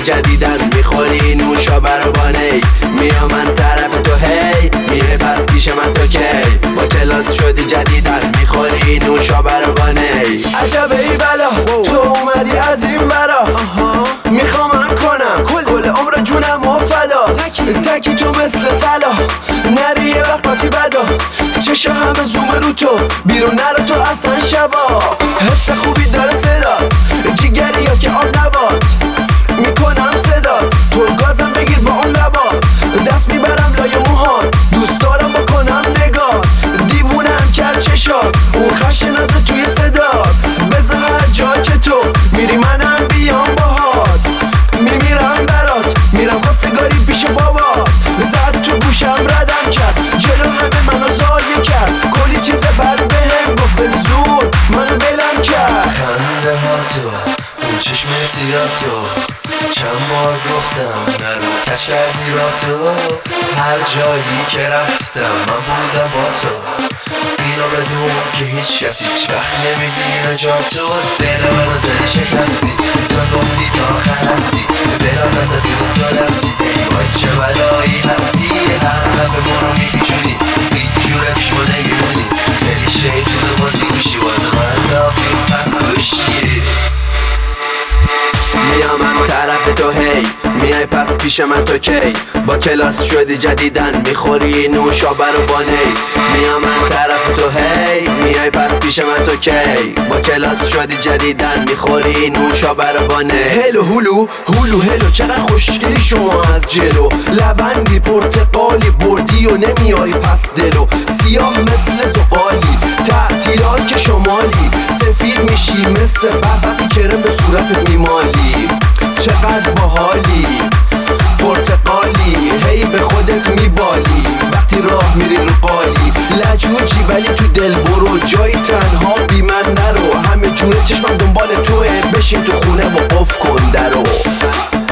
جدیدن میخوری نوشابه رو بانه میام من طرف تو هی میه پس پیش من تو کی با کلاس شدی جدیدن میخوری نوشابه رو بانه عجب ای بلا تو اومدی از این برا میخوام من کنم کل عمر جونم و فدا تکی تو مثل طلا نری یه وقتی بدا چشا همه زوم رو تو بیرون نرو تو اصلا شبا حس خوبی داره صدا جیگری یا که آب نبات میکنم صدا تو گازم بگیر با اون لبات دست میبرم لای موهات دوست دارم بکنم نگاه دیوونم کرد چشات اون خشن نازه توی صدات بذار هر جا که تو میری منم بیام باهات میمیرم برات میرم خواستگاری پیش بابات زد تو گوشم ردم کرد جلو همه منو زایه کرد کلی چیز بد بهم گفت به زور منو بلم کرد خنده ها تو اون چشم سیاه تو چند بار گفتم نرو کش کردی را تو هر جایی که رفتم من بودم با تو اینو بدون که هیچ کسی هیچ وقت نمیگیره جا تو دل منو زدی شکستی تو گفتی تا آخر هستی دلم نزد بیرون تو دستی وای چه بلایی هستی هر دفعه برو میپیچونی هیچ جوره پیشمو نمیمونی خیلی شیطون بازی میشی واسه من دافی پس بشی میام من طرف تو هی میای پس پیش من تو کی با کلاس شدی جدیدن میخوری نوشابه رو بانه میام من طرف تو هی میای پس پیش من تو کی با کلاس شدی جدیدن میخوری نوشابه رو بانه هلو هلو هلو هلو چقدر خوشگلی شما از جلو لبندی پرتقالی بردی و نمیاری پس دلو سیاه مثل زغالی تعطیلات که شمالی سفید میشی مثل برفقی کرم به صورتت میمالی چقدر باحالی پرتقالی هی به خودت میبالی وقتی راه میری رو قالی لجوجی ولی تو دل برو جایی تنها بی من نرو همه جوره چشمم دنبال توه بشین تو خونه و قفل کن درو